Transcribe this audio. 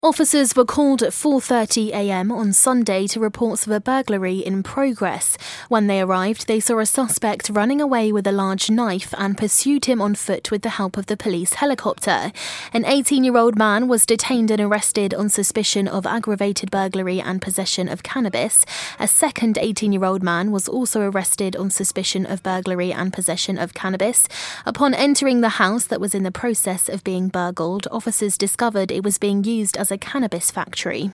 Officers were called at 4:30 a.m. on Sunday to reports of a burglary in progress. When they arrived, they saw a suspect running away with a large knife and pursued him on foot with the help of the police helicopter. An 18-year-old man was detained and arrested on suspicion of aggravated burglary and possession of cannabis. A second 18-year-old man was also arrested on suspicion of burglary and possession of cannabis. Upon entering the house that was in the process of being burgled, officers discovered it was being used as a cannabis factory.